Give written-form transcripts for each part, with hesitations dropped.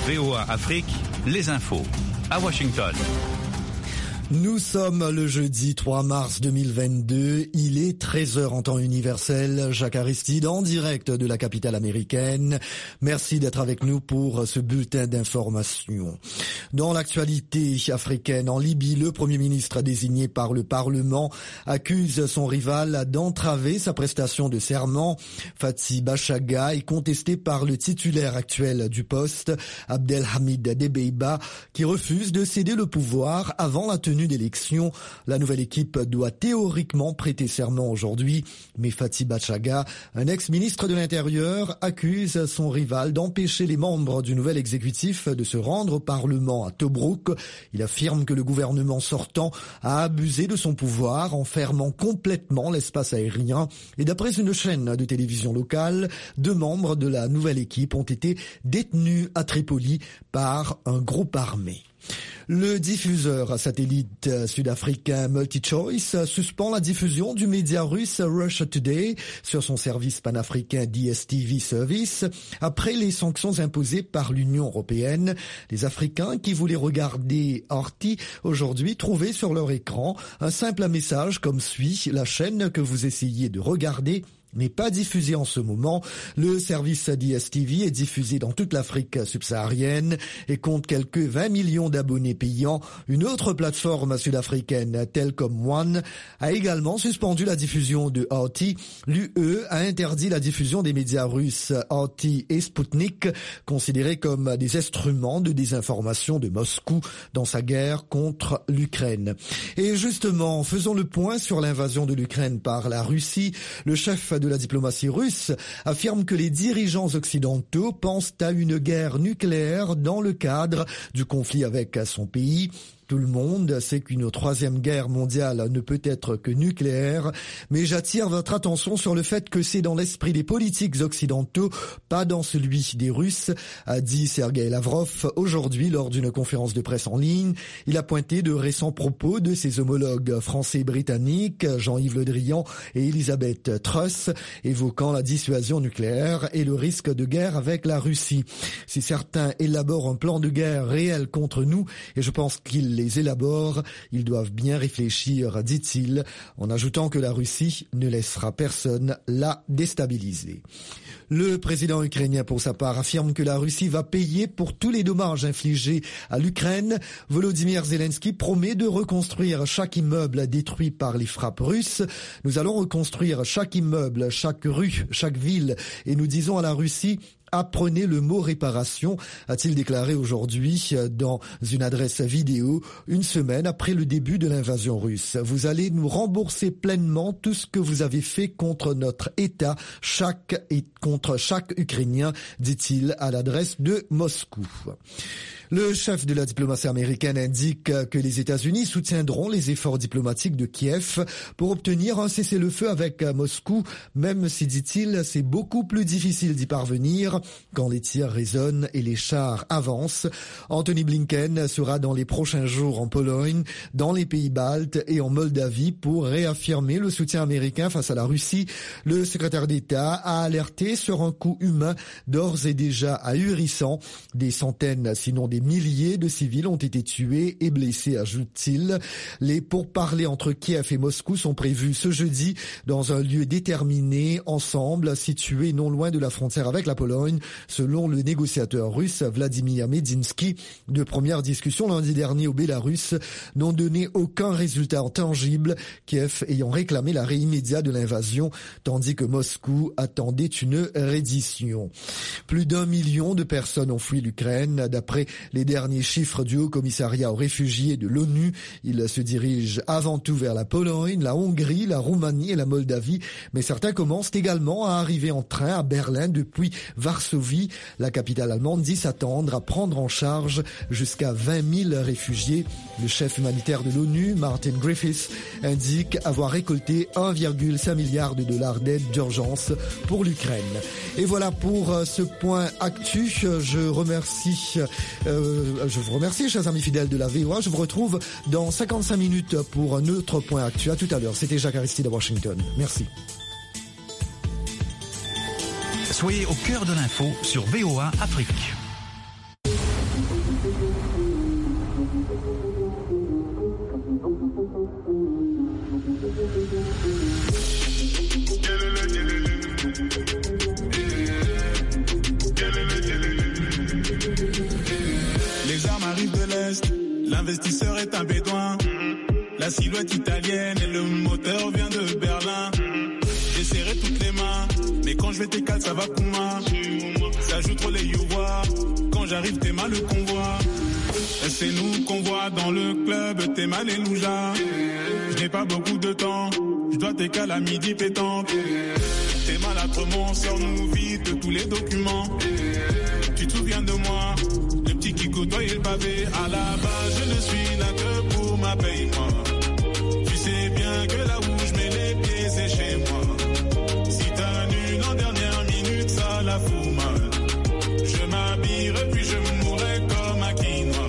VOA Afrique, les infos. À Washington. Nous sommes le jeudi 3 mars 2022, il est 13h en temps universel. Jacques Aristide en direct de la capitale américaine. Merci d'être avec nous pour ce bulletin d'information. Dans l'actualité africaine, en Libye, le Premier ministre désigné par le Parlement accuse son rival d'entraver sa prestation de serment. Fathi Bachagha est contesté par le titulaire actuel du poste, Abdelhamid Debeiba, qui refuse de céder le pouvoir avant la tenue d'élections. La nouvelle équipe doit théoriquement prêter serment aujourd'hui, mais Fathi Bachagha, un ex-ministre de l'Intérieur, accuse son rival d'empêcher les membres du nouvel exécutif de se rendre au Parlement à Tobrouk. Il affirme que le gouvernement sortant a abusé de son pouvoir en fermant complètement l'espace aérien. Et d'après une chaîne de télévision locale, 2 membres de la nouvelle équipe ont été détenus à Tripoli par un groupe armé. Le diffuseur satellite sud-africain MultiChoice suspend la diffusion du média russe Russia Today sur son service panafricain DSTV Service après les sanctions imposées par l'Union européenne. Les Africains qui voulaient regarder RT aujourd'hui trouvaient sur leur écran un simple message comme suit: la chaîne que vous essayez de regarder n'est pas diffusé en ce moment. Le service DSTV est diffusé dans toute l'Afrique subsaharienne et compte quelques 20 millions d'abonnés payants. Une autre plateforme sud-africaine, Telkom One, a également suspendu la diffusion de RT. L'UE a interdit la diffusion des médias russes RT et Sputnik, considérés comme des instruments de désinformation de Moscou dans sa guerre contre l'Ukraine. Et justement, faisons le point sur l'invasion de l'Ukraine par la Russie. Le chef de la diplomatie russe affirme que les dirigeants occidentaux pensent à une guerre nucléaire dans le cadre du conflit avec son pays. Tout le monde sait qu'une 3e guerre mondiale ne peut être que nucléaire, mais j'attire votre attention sur le fait que c'est dans l'esprit des politiques occidentaux, pas dans celui des Russes, a dit Sergueï Lavrov aujourd'hui lors d'une conférence de presse en ligne. Il a pointé de récents propos de ses homologues français et britanniques, Jean-Yves Le Drian et Elisabeth Truss, évoquant la dissuasion nucléaire et le risque de guerre avec la Russie. Si certains élaborent un plan de guerre réel contre nous, et je pense qu'ils les élaborent, ils doivent bien réfléchir, dit-il, en ajoutant que la Russie ne laissera personne la déstabiliser. Le président ukrainien, pour sa part, affirme que la Russie va payer pour tous les dommages infligés à l'Ukraine. Volodymyr Zelensky promet de reconstruire chaque immeuble détruit par les frappes russes. Nous allons reconstruire chaque immeuble, chaque rue, chaque ville, et nous disons à la Russie: apprenez le mot réparation, a-t-il déclaré aujourd'hui dans une adresse vidéo, une semaine après le début de l'invasion russe. Vous allez nous rembourser pleinement tout ce que vous avez fait contre notre État, contre chaque Ukrainien, dit-il à l'adresse de Moscou. Le chef de la diplomatie américaine indique que les États-Unis soutiendront les efforts diplomatiques de Kiev pour obtenir un cessez-le-feu avec Moscou, même si, dit-il, c'est beaucoup plus difficile d'y parvenir quand les tirs résonnent et les chars avancent. Anthony Blinken sera dans les prochains jours en Pologne, dans les pays baltes et en Moldavie pour réaffirmer le soutien américain face à la Russie. Le secrétaire d'État a alerté sur un coût humain d'ores et déjà ahurissant. Des centaines, sinon des milliers de civils ont été tués et blessés, ajoute-t-il. Les pourparlers entre Kiev et Moscou sont prévus ce jeudi dans un lieu déterminé, ensemble, situé non loin de la frontière avec la Pologne, selon le négociateur russe Vladimir Medinsky. De premières discussions lundi dernier au Bélarus n'ont donné aucun résultat tangible, Kiev ayant réclamé l'arrêt immédiat de l'invasion, tandis que Moscou attendait une reddition. Plus d'1 million de personnes ont fui l'Ukraine, d'après les derniers chiffres du Haut-Commissariat aux réfugiés de l'ONU. Il se dirige avant tout vers la Pologne, la Hongrie, la Roumanie et la Moldavie, mais certains commencent également à arriver en train à Berlin depuis Varsovie. La capitale allemande dit s'attendre à prendre en charge jusqu'à 20 000 réfugiés. Le chef humanitaire de l'ONU, Martin Griffiths, indique avoir récolté 1,5 milliard de dollars d'aide d'urgence pour l'Ukraine. Et voilà pour ce point actu. Je vous remercie, chers amis fidèles de la VOA. Je vous retrouve dans 55 minutes pour un autre point actu. À tout à l'heure. C'était Jacques Aristide à Washington. Merci. Soyez au cœur de l'info sur VOA Afrique. L'investisseur est un bédouin. La silhouette italienne et le moteur vient de Berlin. J'ai serré toutes les mains, mais quand je vais t'écaler, ça va Kouma. Ça joue trop les youvois. Quand j'arrive, t'es mal le convoi. C'est nous qu'on voit dans le club, t'es mal et Louja. Je n'ai pas beaucoup de temps, je dois t'écaler à midi pétanque. T'es maladrement, sors-nous vite tous les documents. Tu te souviens de moi, le petit qui côtoyait le pavé. À la base, je ne suis là que pour ma paye, moi. Tu sais bien que là où je mets les pieds, c'est chez moi. Si t'as nul en dernière minute, ça la fout mal. Je m'habillerai puis je mourrai comme un quinoa.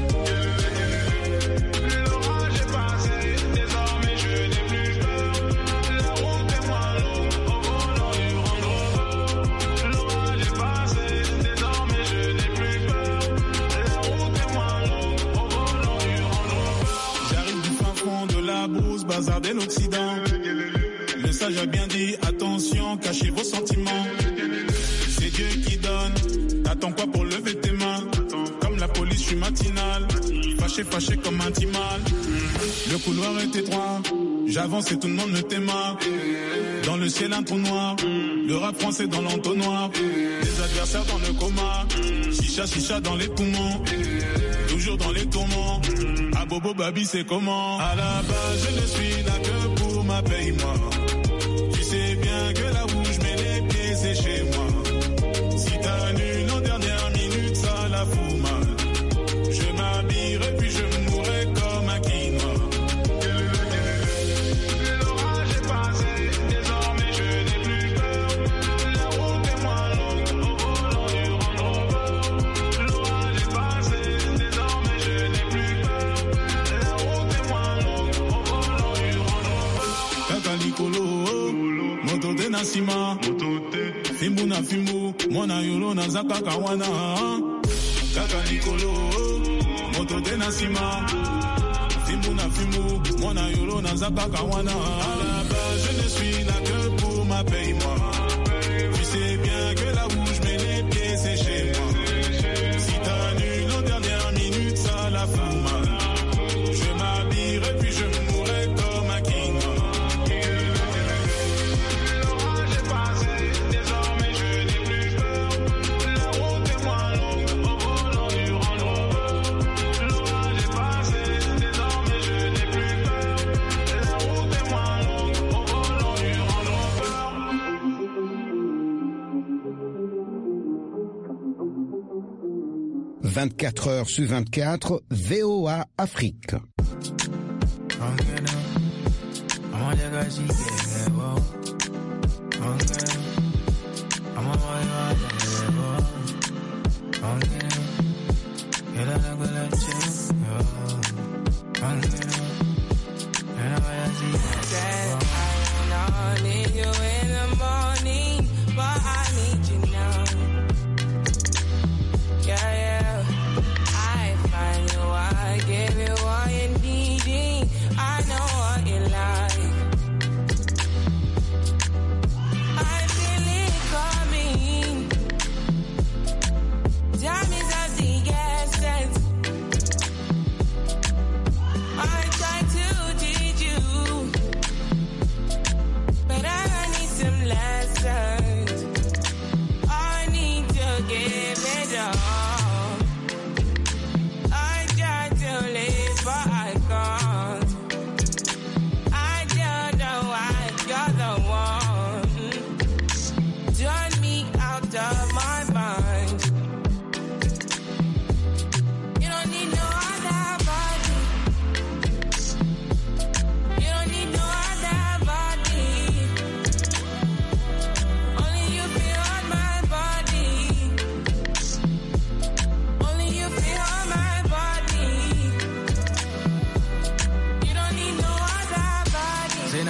L'orage est passé, désormais je n'ai plus peur. La route est moins longue, au volant du Range Rover. L'orage est passé, désormais je n'ai plus peur. La route est moins longue, au volant du Range Rover. J'arrive du fin fond de la brousse, bazar de l'Occident. Le sage a bien dit, attention, cachez vos sentiments. C'est Dieu qui donne, t'attends quoi pour lever tes mains? Comme la police, je suis matinal, fâché comme un timal. Le couloir est étroit, j'avance et tout le monde me téma. Dans le ciel un trou noir, le rap français dans l'entonnoir. Des adversaires dans le coma, chicha dans les poumons. Toujours dans les tourments, à Bobo Babi c'est comment? À la base je ne suis là que pour ma paye, moi. Tu sais bien que là où je mets les pieds c'est chez moi. Si t'as nul en dernière minute, ça la fout mal. Je m'habillerai puis je mourrai comme un quinoa. L'orage est passé, désormais je n'ai plus peur. La route est moins longue, au volant du Range Rover. L'orage est passé, désormais je n'ai plus peur. La route est moins longue, au volant du Range Rover. Kaka Nicolo, moto de Nassima. Fimbu na fimbu, mwana yolo na zaka kawana. Kaka Nicolo, moto de Nassima. Fimbu na fimbu, mwana yolo na zaka kawana. À la base, je ne suis là que pour ma paye, moi. Tu sais bien que là où je mets les pieds, c'est chez moi. Si t'as nul en dernière minute, ça la fout mal. Je m'habillerai puis je mourrai comme un quinoa. « 24 heures sur 24, VOA Afrique.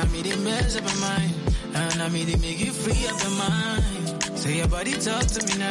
Make you free of your mind. Say your body talk to me now.